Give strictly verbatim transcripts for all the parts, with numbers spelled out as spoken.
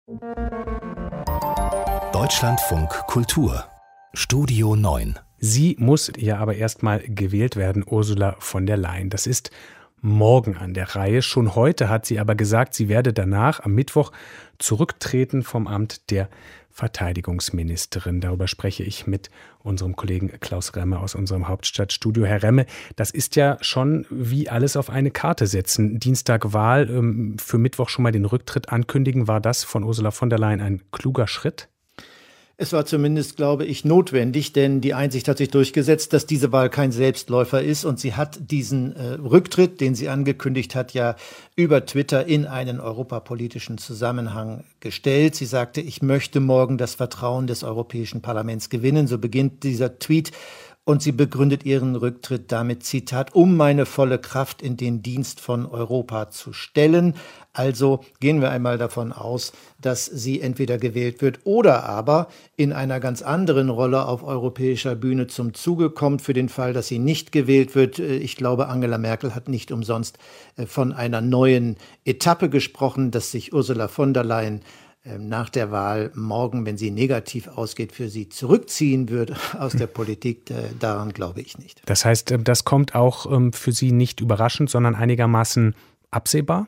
Deutschlandfunk Kultur Studio neun. Sie muss ja aber erstmal gewählt werden, Ursula von der Leyen. Das ist morgen an der Reihe. Schon heute hat sie aber gesagt, sie werde danach am Mittwoch zurücktreten vom Amt der Verteidigungsministerin. Darüber spreche ich mit unserem Kollegen Klaus Remme aus unserem Hauptstadtstudio. Herr Remme, das ist ja schon wie alles auf eine Karte setzen. Dienstag Wahl, für Mittwoch schon mal den Rücktritt ankündigen. War das von Ursula von der Leyen ein kluger Schritt? Es war zumindest, glaube ich, notwendig, denn die Einsicht hat sich durchgesetzt, dass diese Wahl kein Selbstläufer ist. Und sie hat diesen äh, Rücktritt, den sie angekündigt hat, ja über Twitter in einen europapolitischen Zusammenhang gestellt. Sie sagte, ich möchte morgen das Vertrauen des Europäischen Parlaments gewinnen. So beginnt dieser Tweet. Und sie begründet ihren Rücktritt damit, Zitat, um meine volle Kraft in den Dienst von Europa zu stellen. Also gehen wir einmal davon aus, dass sie entweder gewählt wird oder aber in einer ganz anderen Rolle auf europäischer Bühne zum Zuge kommt, für den Fall, dass sie nicht gewählt wird. Ich glaube, Angela Merkel hat nicht umsonst von einer neuen Etappe gesprochen, dass sich Ursula von der Leyen nach der Wahl morgen, wenn sie negativ ausgeht, für sie zurückziehen wird aus der Politik. Daran glaube ich nicht. Das heißt, das kommt auch für Sie nicht überraschend, sondern einigermaßen absehbar?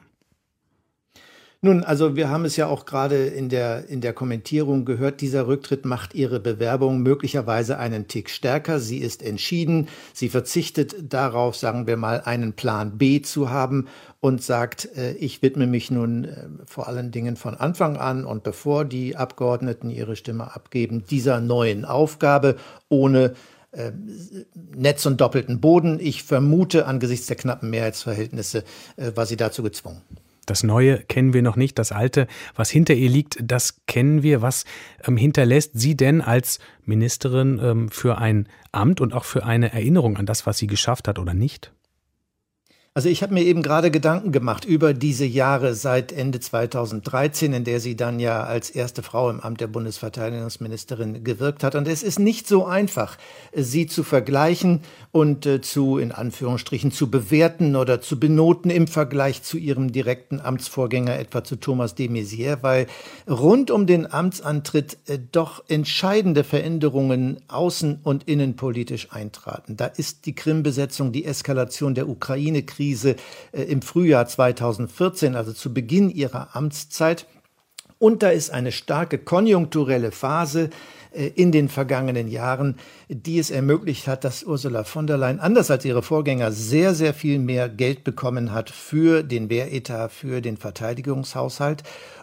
Nun, also wir haben es ja auch gerade in der, in der Kommentierung gehört, dieser Rücktritt macht ihre Bewerbung möglicherweise einen Tick stärker. Sie ist entschieden, sie verzichtet darauf, sagen wir mal, einen Plan B zu haben und sagt, äh, ich widme mich nun äh, vor allen Dingen von Anfang an und bevor die Abgeordneten ihre Stimme abgeben, dieser neuen Aufgabe ohne äh, Netz und doppelten Boden. Ich vermute, angesichts der knappen Mehrheitsverhältnisse äh, war sie dazu gezwungen. Das Neue kennen wir noch nicht, das Alte, was hinter ihr liegt, das kennen wir. Was ähm, hinterlässt sie denn als Ministerin ähm, für ein Amt und auch für eine Erinnerung an das, was sie geschafft hat oder nicht? Also ich habe mir eben gerade Gedanken gemacht über diese Jahre seit Ende zweitausenddreizehn, in der sie dann ja als erste Frau im Amt der Bundesverteidigungsministerin gewirkt hat. Und es ist nicht so einfach, sie zu vergleichen und äh, zu, in Anführungsstrichen, zu bewerten oder zu benoten im Vergleich zu ihrem direkten Amtsvorgänger, etwa zu Thomas de Maizière, weil rund um den Amtsantritt äh, doch entscheidende Veränderungen außen- und innenpolitisch eintraten. Da ist die Krim-Besetzung, die Eskalation der Ukraine-Krise, im Frühjahr zweitausendvierzehn, also zu Beginn ihrer Amtszeit. Und da ist eine starke konjunkturelle Phase in den vergangenen Jahren, die es ermöglicht hat, dass Ursula von der Leyen, anders als ihre Vorgänger, sehr, sehr viel mehr Geld bekommen hat für den Wehretat, für den Verteidigungshaushalt.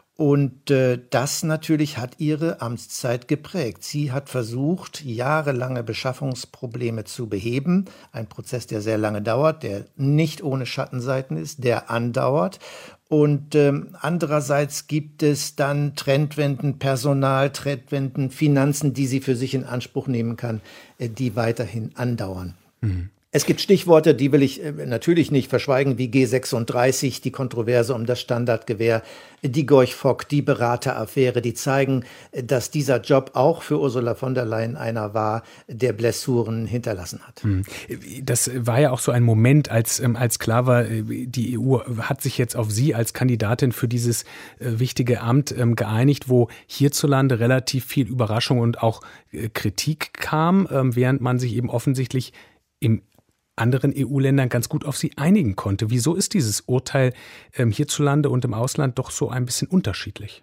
Und äh, das natürlich hat ihre Amtszeit geprägt. Sie hat versucht, jahrelange Beschaffungsprobleme zu beheben. Ein Prozess, der sehr lange dauert, der nicht ohne Schattenseiten ist, der andauert. Und ähm, andererseits gibt es dann Trendwenden, Personal, Trendwenden, Finanzen, die sie für sich in Anspruch nehmen kann, äh, die weiterhin andauern. Mhm. Es gibt Stichworte, die will ich natürlich nicht verschweigen, wie G sechsunddreißig, die Kontroverse um das Standardgewehr, die Gorch-Fock, die Berateraffäre, die zeigen, dass dieser Job auch für Ursula von der Leyen einer war, der Blessuren hinterlassen hat. Das war ja auch so ein Moment, als, als klar war, die E U hat sich jetzt auf sie als Kandidatin für dieses wichtige Amt geeinigt, wo hierzulande relativ viel Überraschung und auch Kritik kam, während man sich eben offensichtlich im anderen E U-Ländern ganz gut auf sie einigen konnte. Wieso ist dieses Urteil ähm, hierzulande und im Ausland doch so ein bisschen unterschiedlich?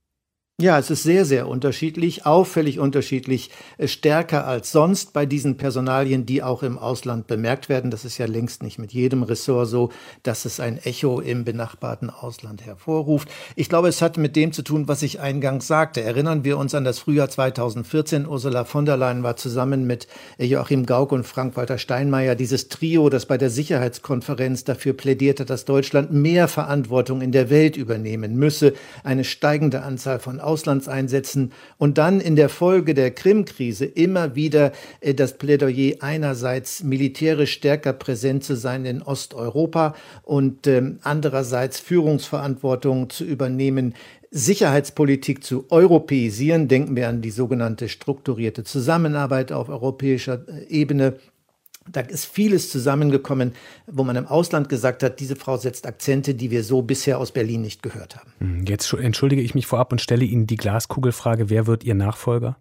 Ja, es ist sehr, sehr unterschiedlich, auffällig unterschiedlich, stärker als sonst bei diesen Personalien, die auch im Ausland bemerkt werden. Das ist ja längst nicht mit jedem Ressort so, dass es ein Echo im benachbarten Ausland hervorruft. Ich glaube, es hat mit dem zu tun, was ich eingangs sagte. Erinnern wir uns an das Frühjahr zweitausendvierzehn. Ursula von der Leyen war zusammen mit Joachim Gauck und Frank-Walter Steinmeier dieses Trio, das bei der Sicherheitskonferenz dafür plädierte, dass Deutschland mehr Verantwortung in der Welt übernehmen müsse, eine steigende Anzahl von Auslandseinsätzen und dann in der Folge der Krim-Krise immer wieder äh, das Plädoyer einerseits militärisch stärker präsent zu sein in Osteuropa und ähm, andererseits Führungsverantwortung zu übernehmen, Sicherheitspolitik zu europäisieren. Denken wir an die sogenannte strukturierte Zusammenarbeit auf europäischer Ebene. Da ist vieles zusammengekommen, wo man im Ausland gesagt hat, diese Frau setzt Akzente, die wir so bisher aus Berlin nicht gehört haben. Jetzt entschuldige ich mich vorab und stelle Ihnen die Glaskugelfrage, wer wird Ihr Nachfolger?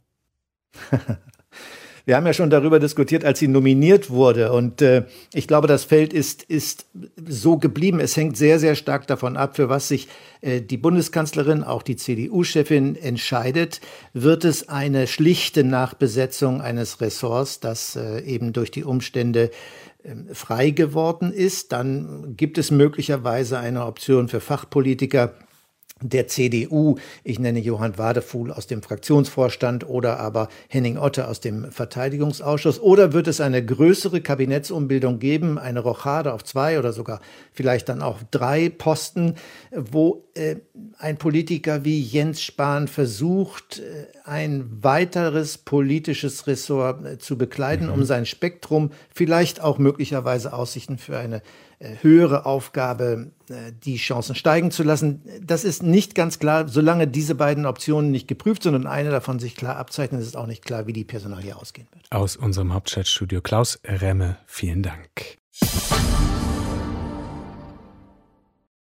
Wir haben ja schon darüber diskutiert, als sie nominiert wurde. Und äh, ich glaube, das Feld ist, ist so geblieben. Es hängt sehr, sehr stark davon ab, für was sich äh, die Bundeskanzlerin, auch die C D U-Chefin entscheidet. Wird es eine schlichte Nachbesetzung eines Ressorts, das äh, eben durch die Umstände äh, frei geworden ist? Dann gibt es möglicherweise eine Option für Fachpolitiker der C D U, ich nenne Johann Wadefuhl aus dem Fraktionsvorstand oder aber Henning Otte aus dem Verteidigungsausschuss. Oder wird es eine größere Kabinettsumbildung geben, eine Rochade auf zwei oder sogar vielleicht dann auch drei Posten, wo äh, ein Politiker wie Jens Spahn versucht, äh, ein weiteres politisches Ressort äh, zu bekleiden, mhm. um sein Spektrum, vielleicht auch möglicherweise Aussichten für eine höhere Aufgabe, die Chancen steigen zu lassen. Das ist nicht ganz klar, solange diese beiden Optionen nicht geprüft sind und eine davon sich klar abzeichnet, ist auch nicht klar, wie die Personalie ausgehen wird. Aus unserem Hauptstadtstudio Klaus Remme, vielen Dank.